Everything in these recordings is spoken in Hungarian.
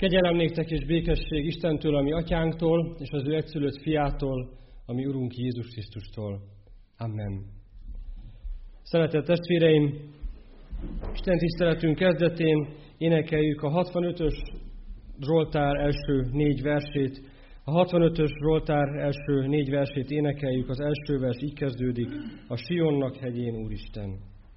Kegyelem néktek és békesség Istentől, ami atyánktól, és az ő egyszülött fiától, ami Urunk Jézus Krisztustól. Amen. Szeretett testvéreim, Isten tiszteletünk kezdetén énekeljük a 65-ös Zsoltár első 4 versét. A 65-ös Zsoltár első 4 versét énekeljük, az első vers így kezdődik: a Sionnak hegyén Úristen.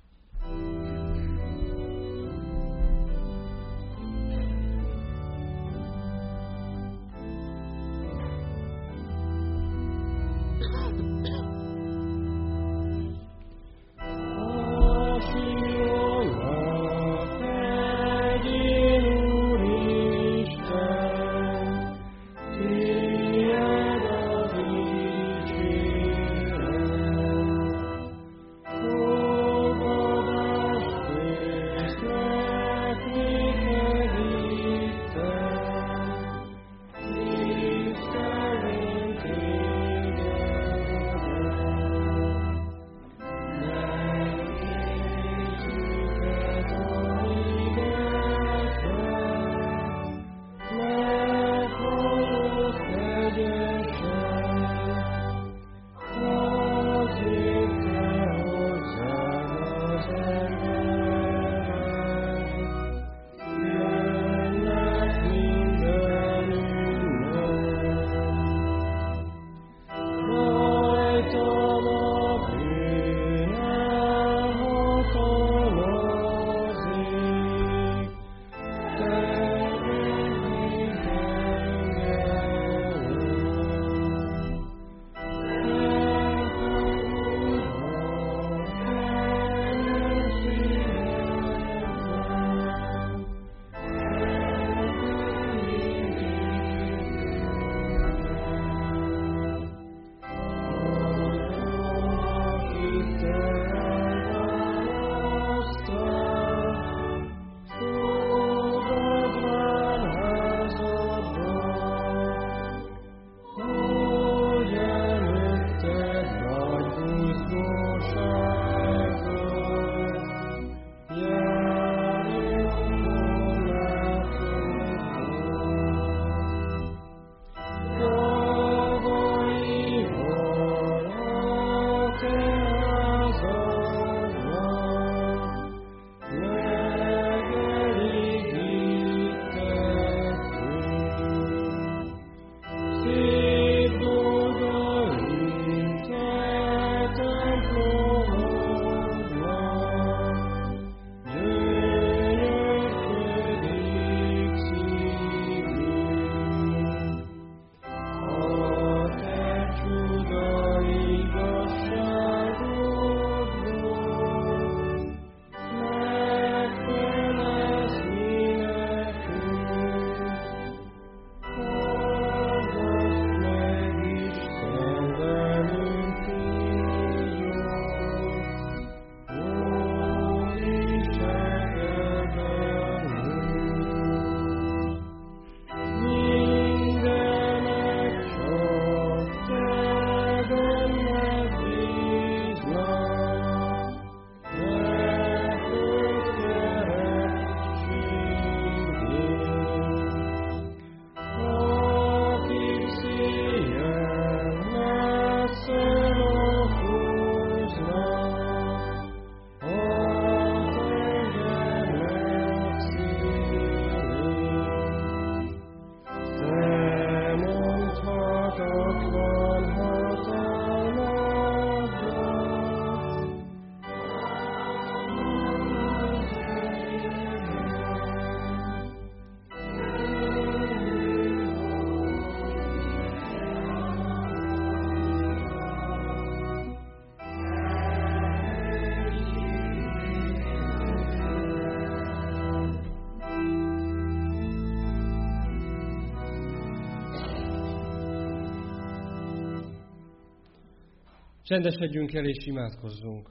Csendesedjünk el és imádkozzunk.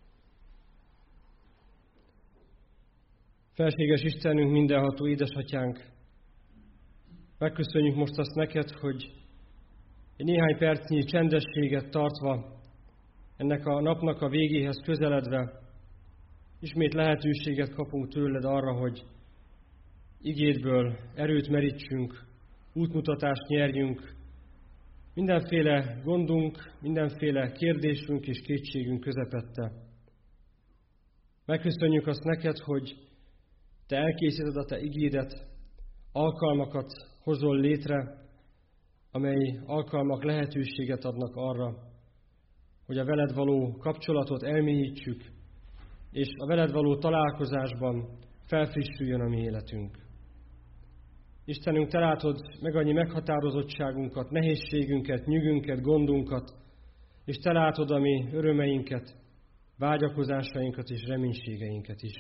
Felséges Istenünk, mindenható édesatyánk, megköszönjük most azt neked, hogy egy néhány percnyi csendességet tartva, ennek a napnak a végéhez közeledve, ismét lehetőséget kapunk tőled arra, hogy igédből erőt merítsünk, útmutatást nyerjünk, mindenféle gondunk, mindenféle kérdésünk és kétségünk közepette. Megköszönjük azt neked, hogy te elkészíted a te igédet, alkalmakat hozol létre, amely alkalmak lehetőséget adnak arra, hogy a veled való kapcsolatot elmélyítsük, és a veled való találkozásban felfrissüljön a mi életünk. Istenünk, te látod meg annyi meghatározottságunkat, nehézségünket, nyűgünket, gondunkat, és te látod a mi örömeinket, vágyakozásainkat és reménységeinket is.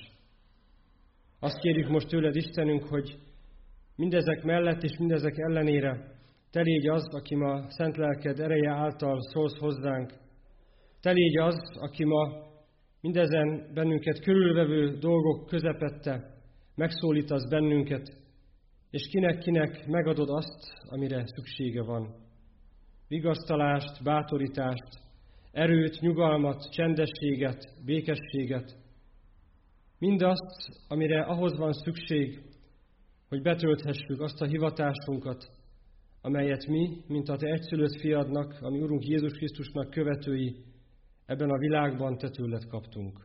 Azt kérjük most tőled, Istenünk, hogy mindezek mellett és mindezek ellenére te légy az, aki ma szent lelked ereje által szólsz hozzánk. Te légy az, aki ma mindezen bennünket körülvevő dolgok közepette megszólítasz bennünket, és kinek-kinek megadod azt, amire szüksége van. Vigasztalást, bátorítást, erőt, nyugalmat, csendességet, békességet. Mindazt, amire ahhoz van szükség, hogy betölthessük azt a hivatásunkat, amelyet mi, mint a te egyszülött fiadnak, ami Urunk Jézus Krisztusnak követői, ebben a világban te tőled kaptunk.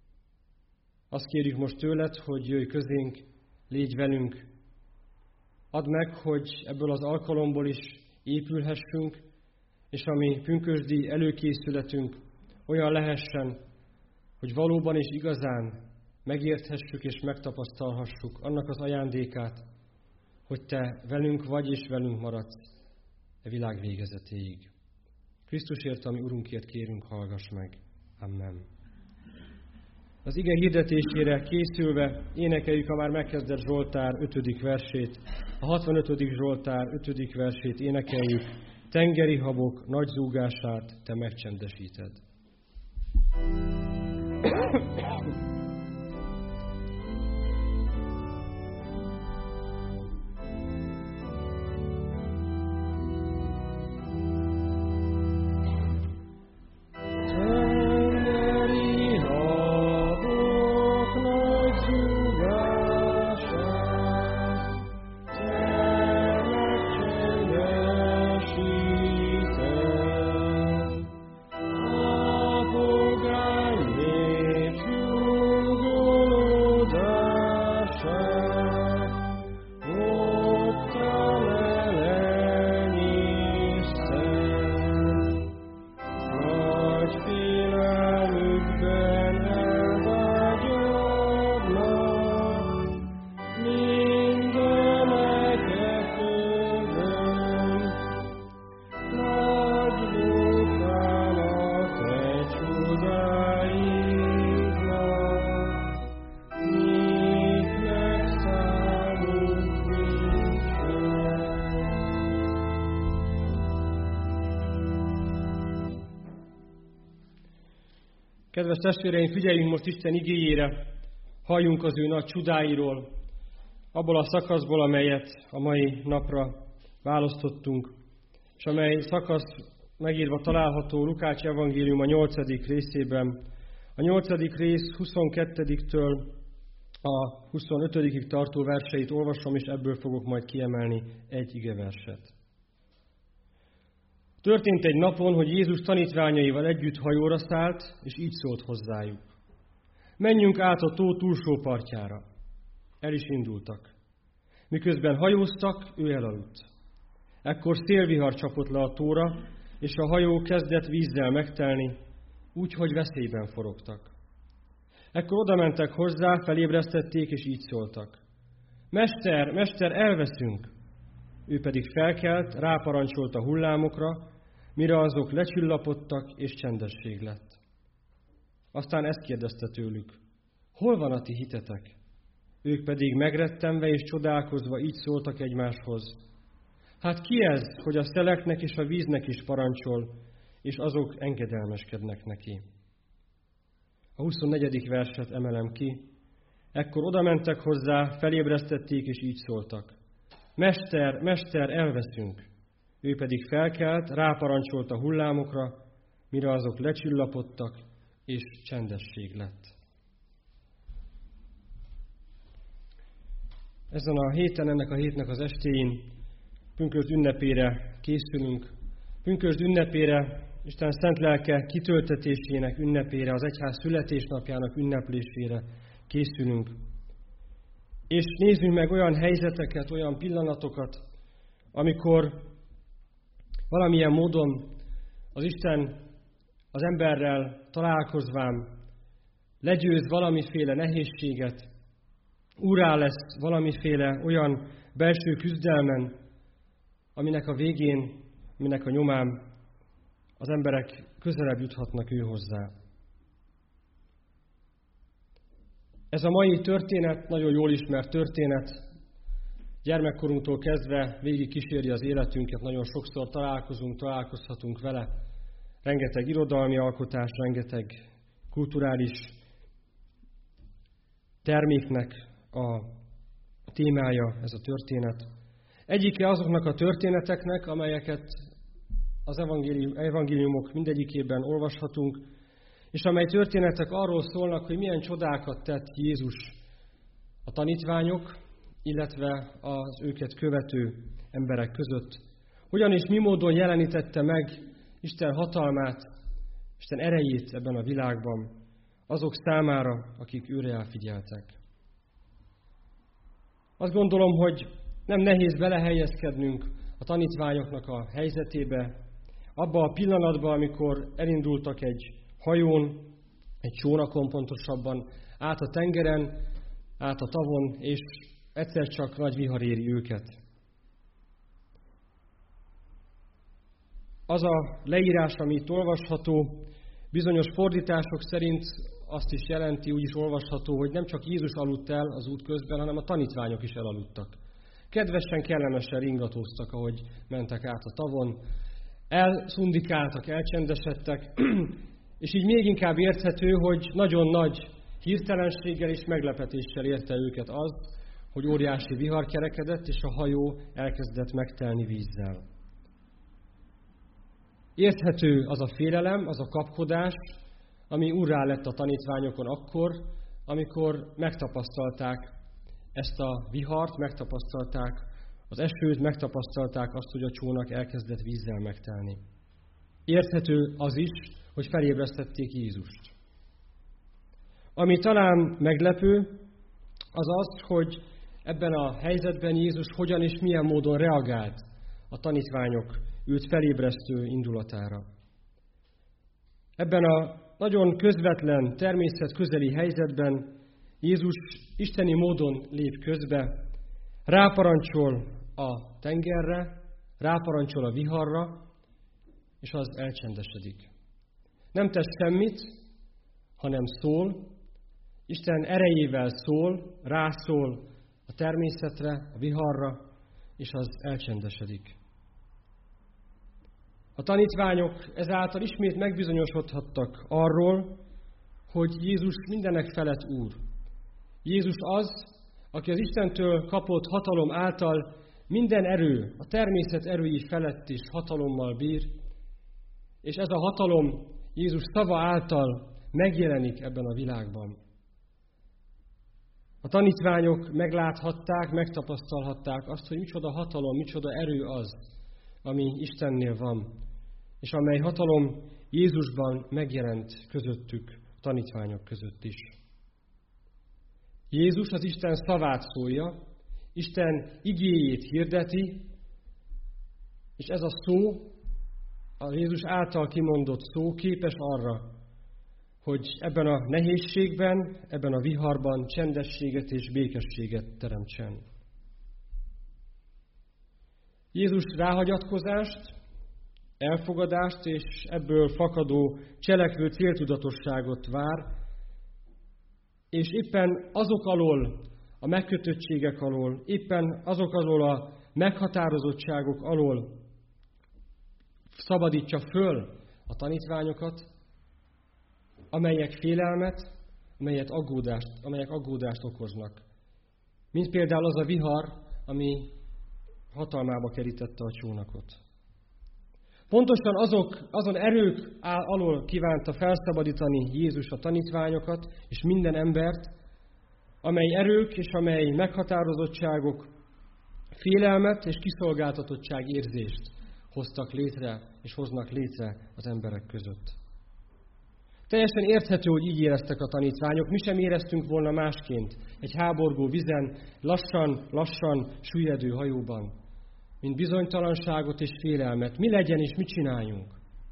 Azt kérjük most tőled, hogy jöjj közénk, légy velünk. Add meg, hogy ebből az alkalomból is épülhessünk, és a mi pünkösdi előkészületünk olyan lehessen, hogy valóban és igazán megérthessük és megtapasztalhassuk annak az ajándékát, hogy te velünk vagy és velünk maradsz a világ végezetéig. Krisztusért, ami Urunkért kérünk, hallgass meg. Amen. Az ige hirdetésére készülve énekeljük a már megkezdett Zsoltár 5. versét. A 65. Zsoltár 5. versét énekeljük. Tengeri habok nagy zúgását te megcsendesíted. Kedves testvéreim, figyeljünk most Isten igéjére, halljunk az ő nagy csodáiról, abból a szakaszból, amelyet a mai napra választottunk, és amely szakasz megírva található Lukács evangélium a 8. részében. A 8. rész 22-től a 25-ig tartó verseit olvasom, és ebből fogok majd kiemelni egy igeverset. Történt egy napon, hogy Jézus tanítványaival együtt hajóra szállt, és így szólt hozzájuk. Menjünk át a tó túlsó partjára. El is indultak. Miközben hajóztak, ő elaludt. Ekkor szélvihar csapott le a tóra, és a hajó kezdett vízzel megtelni, úgyhogy veszélyben forogtak. Ekkor odamentek hozzá, felébresztették, és így szóltak. Mester, mester, elveszünk! Ő pedig felkelt, ráparancsolt a hullámokra, mire azok lecsillapodtak, és csendesség lett. Aztán ezt kérdezte tőlük, hol van a ti hitetek? Ők pedig megrettenve és csodálkozva így szóltak egymáshoz. Hát ki ez, hogy a szeleknek és a víznek is parancsol, és azok engedelmeskednek neki? A 24. verset emelem ki. Ekkor odamentek hozzá, felébresztették, és így szóltak. Mester, mester, elveszünk! Ő pedig felkelt, ráparancsolt a hullámokra, mire azok lecsillapodtak, és csendesség lett. ezen a héten, ennek a hétnek az estéjén pünkösd ünnepére készülünk. Pünkösd ünnepére, Isten szent lelke kitöltetésének ünnepére, az egyház születésnapjának ünneplésére készülünk. És nézzünk meg olyan helyzeteket, olyan pillanatokat, amikor valamilyen módon az Isten az emberrel találkozván legyőz valamiféle nehézséget, úrrá lesz valamiféle olyan belső küzdelmen, aminek a végén, aminek a nyomán az emberek közelebb juthatnak ő hozzá. Ez a mai történet nagyon jól ismert történet. Gyermekkorunktól kezdve végig kíséri az életünket, nagyon sokszor találkozhatunk vele. Rengeteg irodalmi alkotás, rengeteg kulturális terméknek a témája ez a történet. Egyike azoknak a történeteknek, amelyeket az evangéliumok mindegyikében olvashatunk, és amely történetek arról szólnak, hogy milyen csodákat tett Jézus a tanítványok, illetve az őket követő emberek között. Hogyan és mi módon jelenítette meg Isten hatalmát, Isten erejét ebben a világban azok számára, akik őre elfigyeltek. Azt gondolom, hogy nem nehéz belehelyezkednünk a tanítványoknak a helyzetébe, abba a pillanatban, amikor elindultak egy hajón, egy csónakon pontosabban, át a tengeren, át a tavon, és egyszer csak nagy vihar éri őket. Az a leírás, ami itt olvasható, bizonyos fordítások szerint azt is jelenti, úgy is olvasható, hogy nem csak Jézus aludt el az út közben, hanem a tanítványok is elaludtak. Kedvesen, kellemesen ringatóztak, ahogy mentek át a tavon, elszundikáltak, elcsendesedtek, és így még inkább érthető, hogy nagyon nagy hirtelenséggel és meglepetéssel érte őket az, hogy óriási vihar kerekedett, és a hajó elkezdett megtelni vízzel. Érthető az a félelem, az a kapkodás, ami úrrá lett a tanítványokon akkor, amikor megtapasztalták ezt a vihart, megtapasztalták az esőt, megtapasztalták azt, hogy a csónak elkezdett vízzel megtelni. Érthető az is, hogy felébresztették Jézust. Ami talán meglepő, az az, hogy ebben a helyzetben Jézus hogyan és milyen módon reagált a tanítványok őt felébresztő indulatára. Ebben a nagyon közvetlen, természetközeli helyzetben Jézus isteni módon lép közbe, ráparancsol a tengerre, ráparancsol a viharra, és az elcsendesedik. Nem tesz semmit, hanem szól, Isten erejével szól, rászól a természetre, a viharra, és az elcsendesedik. A tanítványok ezáltal ismét megbizonyosodhattak arról, hogy Jézus mindenek felett Úr. Jézus az, aki az Istentől kapott hatalom által minden erő, a természet erői felett is hatalommal bír, és ez a hatalom Jézus szava által megjelenik ebben a világban. A tanítványok megláthatták, megtapasztalhatták azt, hogy micsoda hatalom, micsoda erő az, ami Istennél van, és amely hatalom Jézusban megjelent közöttük, a tanítványok között is. Jézus az Isten szavát szólja, Isten igéjét hirdeti, és ez a szó, a Jézus által kimondott szó képes arra, hogy ebben a nehézségben, ebben a viharban csendességet és békességet teremtsen. Jézus ráhagyatkozást, elfogadást és ebből fakadó cselekvő céltudatosságot vár, és éppen azok alól, a megkötöttségek alól, éppen azok alól a meghatározottságok alól szabadítsa föl a tanítványokat, amelyek félelmet, amelyek aggódást okoznak. Mint például az a vihar, ami hatalmába kerítette a csónakot. Pontosan azon erők alól kívánta felszabadítani Jézus a tanítványokat és minden embert, amely erők és amely meghatározottságok félelmet és kiszolgáltatottság érzést hoztak létre és hoznak létre az emberek között. Teljesen érthető, hogy így éreztek a tanítványok, mi sem éreztünk volna másként egy háborgó vizen, lassan süllyedő hajóban, mint bizonytalanságot és félelmet. Mi legyen és mit csináljunk?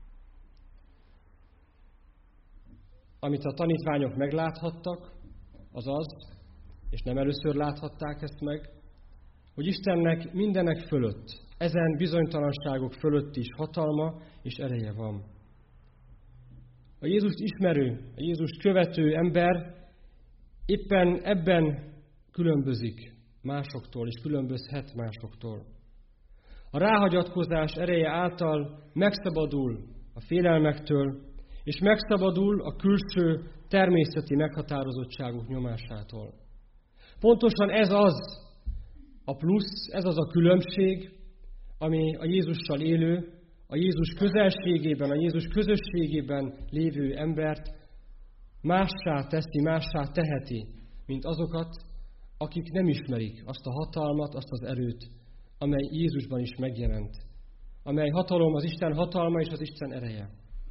Amit a tanítványok megláthattak, az az, és nem először láthatták ezt meg, hogy Istennek mindenek fölött, ezen bizonytalanságok fölött is hatalma és ereje van. A Jézust ismerő, a Jézust követő ember éppen ebben különbözik másoktól, és különbözhet másoktól. A ráhagyatkozás ereje által megszabadul a félelmektől, és megszabadul a külső természeti meghatározottságok nyomásától. Pontosan ez az a plusz, ez az a különbség, ami a Jézussal élő, a Jézus közelségében, a Jézus közösségében lévő embert mássá teszi, mássá teheti, mint azokat, akik nem ismerik azt a hatalmat, azt az erőt, amely Jézusban is megjelent, amely hatalom az Isten hatalma és az Isten ereje.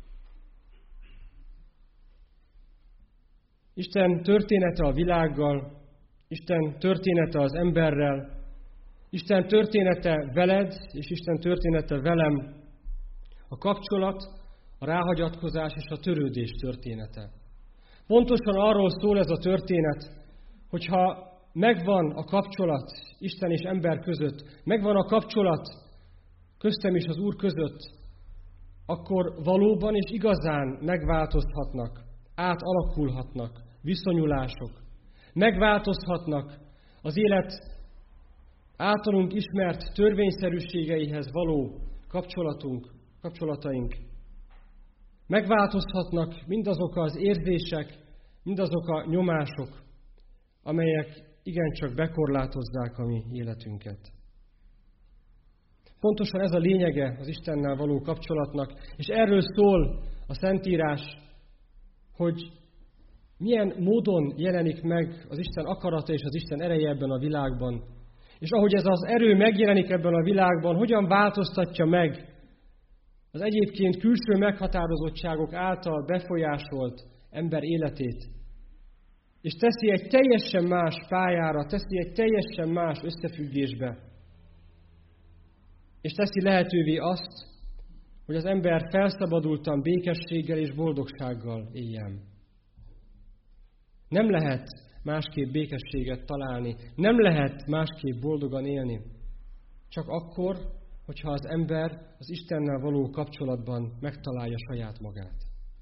Isten története a világgal, Isten története az emberrel, Isten története veled, és Isten története velem, a kapcsolat, a ráhagyatkozás és a törődés története. Pontosan arról szól ez a történet, hogyha megvan a kapcsolat Isten és ember között, megvan a kapcsolat köztem és az Úr között, akkor valóban és igazán megváltozhatnak, átalakulhatnak viszonyulások, megváltozhatnak az élet általunk ismert törvényszerűségeihez való kapcsolataink. Megváltozhatnak mindazok az érzések, mindazok a nyomások, amelyek igencsak bekorlátozzák a mi életünket. Pontosan ez a lényege az Istennel való kapcsolatnak, és erről szól a Szentírás, hogy milyen módon jelenik meg az Isten akarata és az Isten ereje ebben a világban, és ahogy ez az erő megjelenik ebben a világban, hogyan változtatja meg az egyébként külső meghatározottságok által befolyásolt ember életét, és teszi egy teljesen más pályára, teszi egy teljesen más összefüggésbe, és teszi lehetővé azt, hogy az ember felszabadultan békességgel és boldogsággal éljen. Nem lehet másképp békességet találni, nem lehet másképp boldogan élni, csak akkor, hogyha az ember az Istennel való kapcsolatban megtalálja saját magát.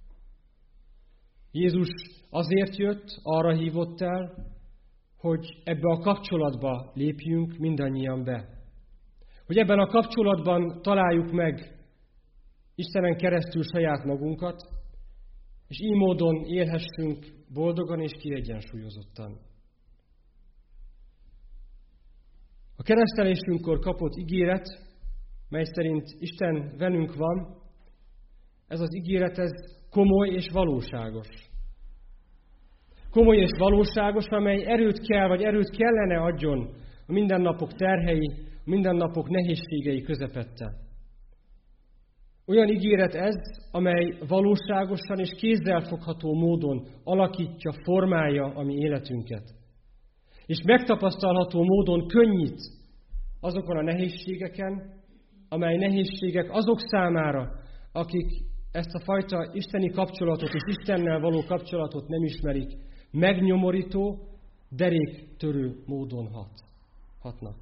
Jézus azért jött, arra hívott el, hogy ebbe a kapcsolatba lépjünk mindannyian be. Hogy ebben a kapcsolatban találjuk meg Istenen keresztül saját magunkat, és így módon élhessünk boldogan és kiegyensúlyozottan. A keresztelésünkkor kapott ígéret, mely szerint Isten velünk van, ez az ígéret, ez komoly és valóságos. Komoly és valóságos, amely erőt kell, vagy erőt kellene adjon a mindennapok terhei, a mindennapok nehézségei közepette. Olyan ígéret ez, amely valóságosan és kézzelfogható módon alakítja, formálja a mi életünket. És megtapasztalható módon könnyít azokon a nehézségeken, amely nehézségek azok számára, akik ezt a fajta isteni kapcsolatot és Istennel való kapcsolatot nem ismerik, megnyomorító, deréktörő módon hatnak.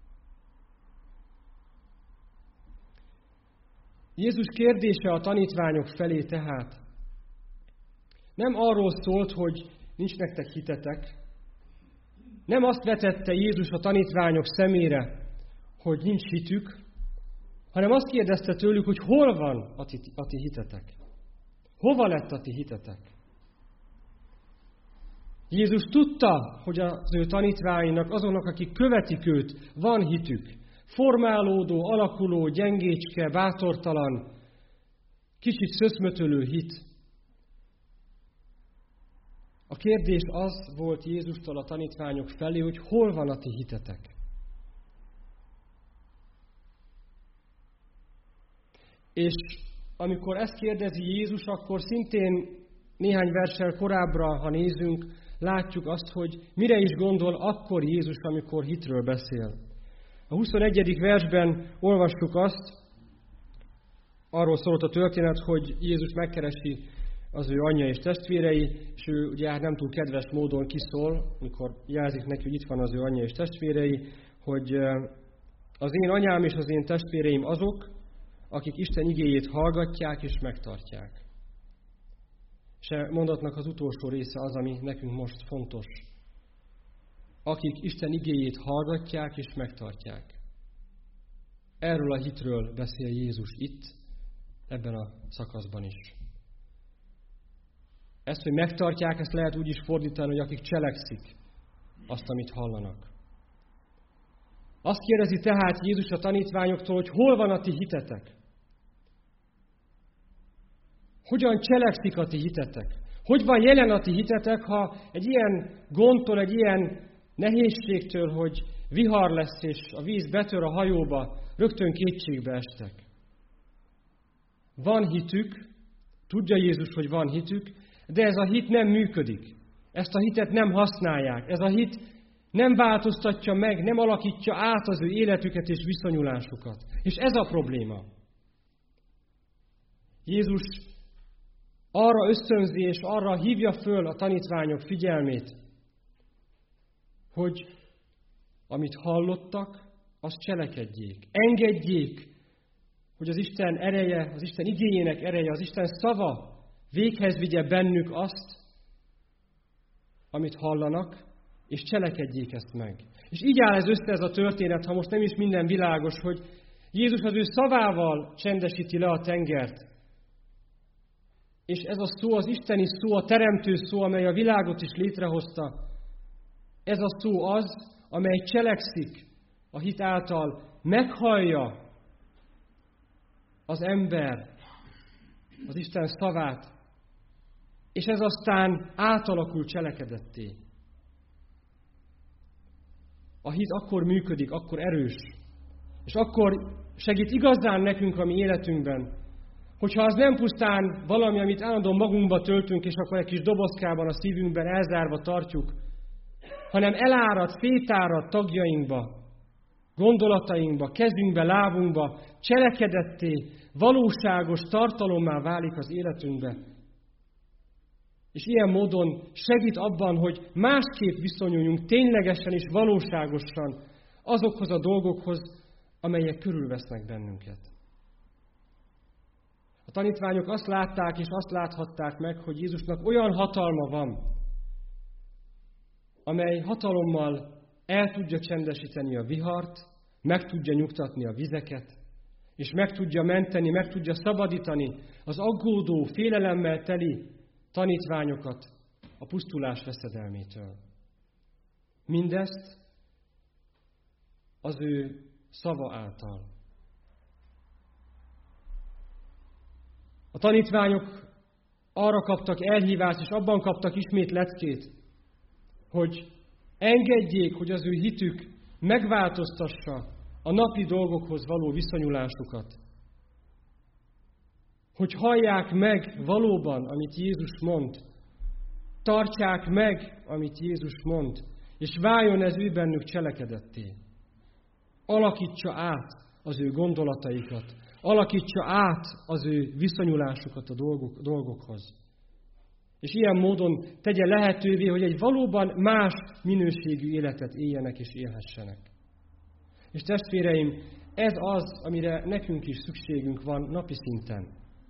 Jézus kérdése a tanítványok felé tehát nem arról szólt, hogy nincs nektek hitetek, nem azt vetette Jézus a tanítványok szemére, hogy nincs hitük, hanem azt kérdezte tőlük, hogy hol van a ti hitetek? Hova lett a ti hitetek? Jézus tudta, hogy az ő tanítványainak, azoknak, akik követik őt, van hitük. Formálódó, alakuló, gyengécske, bátortalan, kicsit szöszmötölő hit. A kérdés az volt Jézustól a tanítványok felé, hogy hol van a ti hitetek? És amikor ezt kérdezi Jézus, akkor szintén néhány verssel korábbra, ha nézünk, látjuk azt, hogy mire is gondol akkor Jézus, amikor hitről beszél. A 21. versben olvassuk azt, arról szólt a történet, hogy Jézus megkeresi az ő anyja és testvérei, és ő ugye hát nem túl kedves módon kiszól, amikor jelzik neki, hogy itt van az ő anyja és testvérei, hogy az én anyám és az én testvéreim azok, akik Isten igéjét hallgatják és megtartják. És a mondatnak az utolsó része az, ami nekünk most fontos. Akik Isten igéjét hallgatják és megtartják. Erről a hitről beszél Jézus itt, ebben a szakaszban is. Ezt, hogy megtartják, ezt lehet úgy is fordítani, hogy akik cselekszik azt, amit hallanak. Azt kérdezi tehát Jézus a tanítványoktól, hogy hol van a ti hitetek? Hogyan cselekszik a ti hitetek? Hogy van jelen a ti hitetek, ha egy ilyen gondtól, egy ilyen nehézségtől, hogy vihar lesz és a víz betör a hajóba, rögtön kétségbe estek? Van hitük, tudja Jézus, hogy van hitük, de ez a hit nem működik. Ezt a hitet nem használják. Ez a hit nem változtatja meg, nem alakítja át az ő életüket és viszonyulásukat. És ez a probléma. Jézus arra ösztönzi és arra hívja föl a tanítványok figyelmét, hogy amit hallottak, azt cselekedjék. Engedjék, hogy az Isten ereje, az Isten igéjének ereje, az Isten szava véghez vigye bennük azt, amit hallanak, és cselekedjék ezt meg. És így áll ez össze ez a történet, ha most nem is minden világos, hogy Jézus az ő szavával csendesíti le a tengert. És ez a szó, az isteni szó, a teremtő szó, amely a világot is létrehozta, ez a szó az, amely cselekszik a hit által, meghallja az ember az Isten szavát, és ez aztán átalakul cselekedetté. A hit akkor működik, akkor erős, és akkor segít igazán nekünk a mi életünkben, hogyha az nem pusztán valami, amit állandóan magunkba töltünk, és akkor egy kis dobozkában a szívünkben elzárva tartjuk, hanem elárad, szétárad tagjainkba, gondolatainkba, kezünkbe, lábunkba, cselekedetté, valóságos tartalommá válik az életünkbe. És ilyen módon segít abban, hogy másképp viszonyuljunk ténylegesen és valóságosan azokhoz a dolgokhoz, amelyek körülvesznek bennünket. A tanítványok azt látták és azt láthatták meg, hogy Jézusnak olyan hatalma van, amely hatalommal el tudja csendesíteni a vihart, meg tudja nyugtatni a vizeket, és meg tudja menteni, meg tudja szabadítani az aggódó, félelemmel teli tanítványokat a pusztulás veszedelmétől. Mindezt az ő szava által. A tanítványok arra kaptak elhívást, és abban kaptak ismét leckét, hogy engedjék, hogy az ő hitük megváltoztassa a napi dolgokhoz való viszonyulásukat. Hogy hallják meg valóban, amit Jézus mond, tartsák meg, amit Jézus mond, és váljon ez ő bennük cselekedetté. Alakítsa át az ő gondolataikat, alakítsa át az ő viszonyulásukat a dolgokhoz. És ilyen módon tegye lehetővé, hogy egy valóban más minőségű életet éljenek és élhessenek. És testvéreim, ez az, amire nekünk is szükségünk van napi szinten.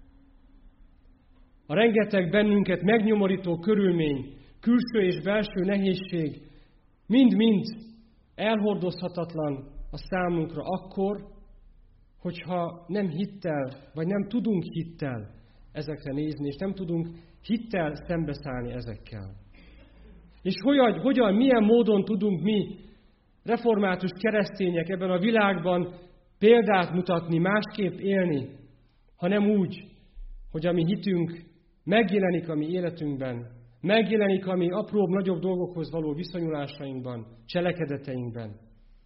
A rengeteg bennünket megnyomorító körülmény, külső és belső nehézség mind-mind elhordozhatatlan a számunkra akkor, hogyha nem hittel, vagy nem tudunk hittel ezekre nézni, és nem tudunk hittel szembeszállni ezekkel. És hogyan, milyen módon tudunk mi, református keresztények ebben a világban példát mutatni, másképp élni, hanem úgy, hogy a mi hitünk megjelenik a mi életünkben, megjelenik a mi apróbb, nagyobb dolgokhoz való viszonyulásainkban, cselekedeteinkben.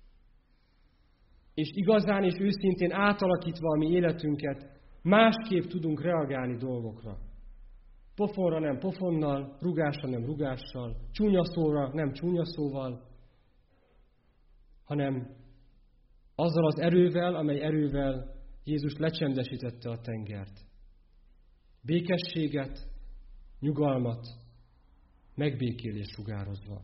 És igazán és őszintén átalakítva a mi életünket, másképp tudunk reagálni dolgokra. Pofonra nem pofonnal, rugásra nem rugással, csúnya szóra nem csúnya szóval, hanem azzal az erővel, amely erővel Jézus lecsendesítette a tengert. Békességet, nyugalmat, megbékélést sugározva.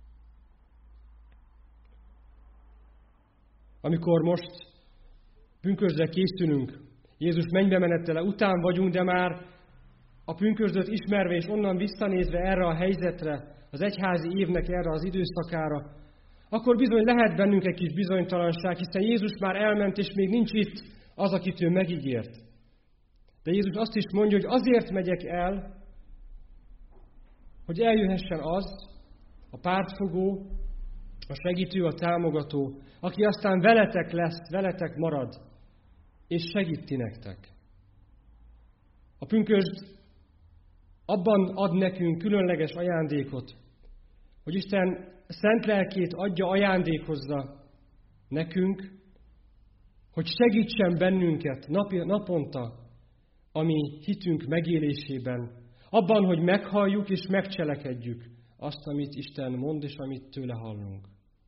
Amikor most pünkösdre készülünk, Jézus mennybe menetele után vagyunk, de már a pünkösdöt ismerve és onnan visszanézve erre a helyzetre, az egyházi évnek erre az időszakára, akkor bizony lehet bennünk egy kis bizonytalanság, hiszen Jézus már elment, és még nincs itt az, akit ő megígért. De Jézus azt is mondja, hogy azért megyek el, hogy eljöhessen az, a pártfogó, a segítő, a támogató, aki aztán veletek lesz, veletek marad, és segít ti nektek. A pünkösd abban ad nekünk különleges ajándékot, hogy Isten szent lelkét adja, ajándékozza nekünk, hogy segítsen bennünket naponta a mi hitünk megélésében, abban, hogy meghalljuk és megcselekedjük azt, amit Isten mond és amit tőle hallunk.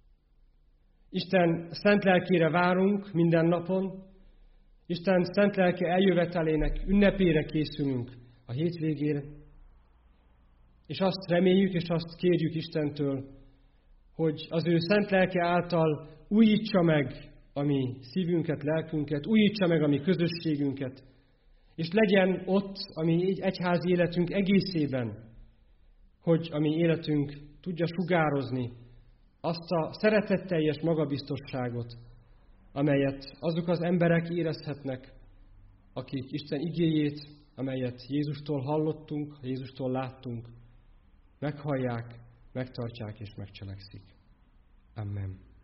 Isten szent lelkére várunk minden napon, Isten szent lelke eljövetelének ünnepére készülünk a hétvégére, és azt reméljük és azt kérjük Istentől, hogy az ő szent lelke által újítsa meg a mi szívünket, lelkünket, újítsa meg a mi közösségünket, és legyen ott a mi egyházi életünk egészében, hogy a mi életünk tudja sugározni azt a szeretetteljes magabiztosságot, amelyet azok az emberek érezhetnek, akik Isten igéjét, amelyet Jézustól hallottunk, Jézustól láttunk, meghallják, megtartják és megcselekszik. Amen.